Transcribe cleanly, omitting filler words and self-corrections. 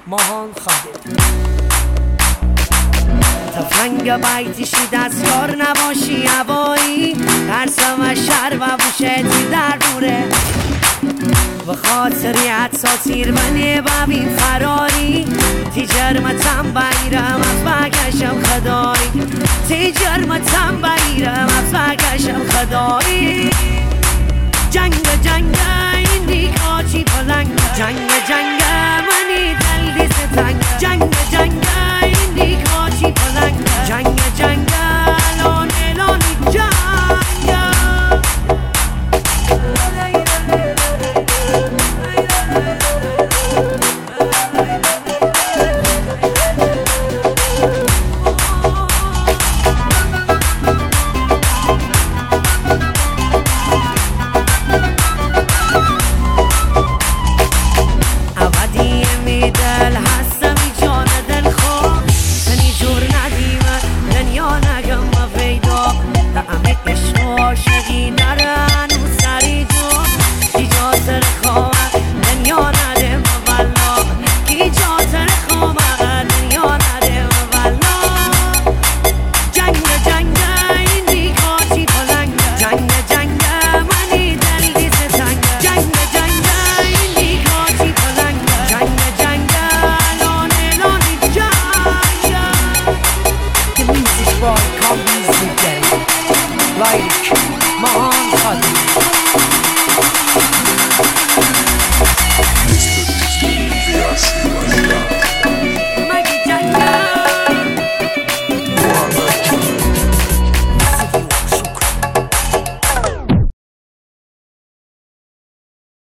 ماهان خادم تفنگ بیتیشی دستکار نباشی هوایی ترسم و شر و بوشتی در دوره و خاطری حدساتیر منی ببین فراری تی جرمتم بیرم از بگشم خدایی تی جرمتم بیرم از بگشم خدایی جنگ این دیگه آچی پلنگ جنگ